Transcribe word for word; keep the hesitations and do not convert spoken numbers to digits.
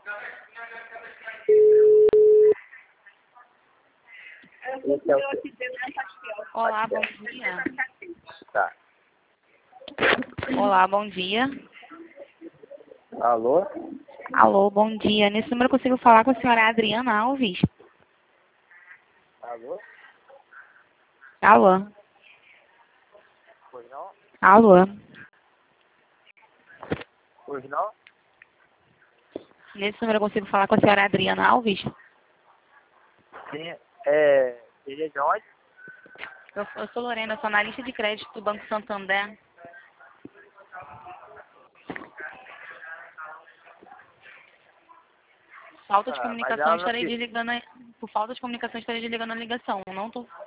Esse é o... Olá, bom dia. Tá. Olá, bom dia. Alô? Alô, bom dia. Nesse número eu consigo falar com a senhora Adriana Alves? Alô? Alô? Pois não? Alô? Pois não? Nesse número eu consigo falar com a senhora Adriana Alves? Sim. É... Ele é de onde? Eu, eu sou Lorena, eu sou analista de crédito do Banco Santander. Falta de Ah, mas comunicação, ela não estarei te... desligando a... Por falta de comunicação, estarei desligando a ligação. Não tô